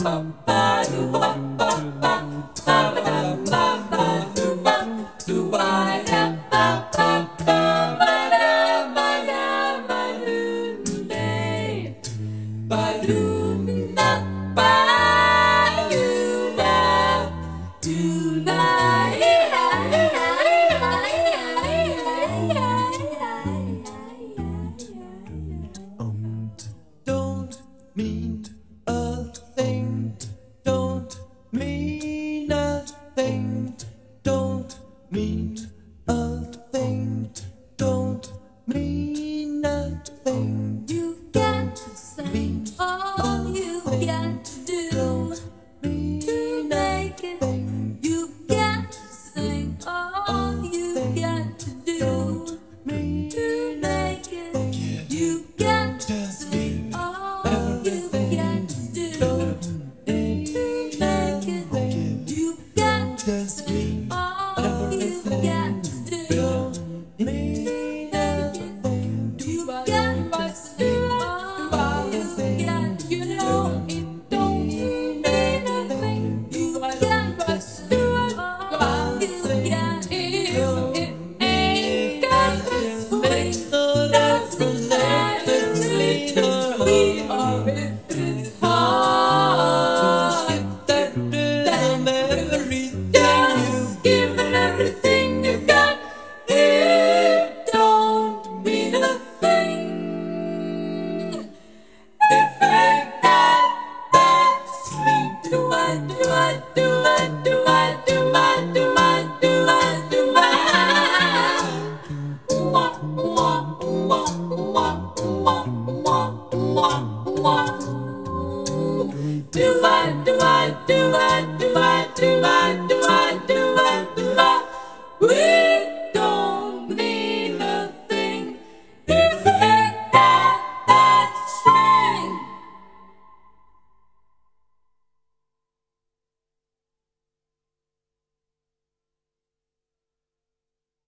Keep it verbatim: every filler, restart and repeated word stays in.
Don't mean a thing. Don't mean a thing. Don't mean a thing. Don't mean a thing. You've got to say all you've got to do to make it. You've got to say all you've got to do to make it. You've got to say all you've got to do to make it. You've got to say all you've got to do to make it. You've got to say all you've got to do. You know it don't mean anything. You've got to say all you've got to do. It ain't got to swing. Doesn't matter if it's sweet or if it's hard. That damn everything you've given, everything you got, it don't mean a thing if ain't got that sweet. Do I, do I, do I, do I, do I, do I, do I, do I? Wah, wah, wah, wah, wah, wah, wah, wah. Do I?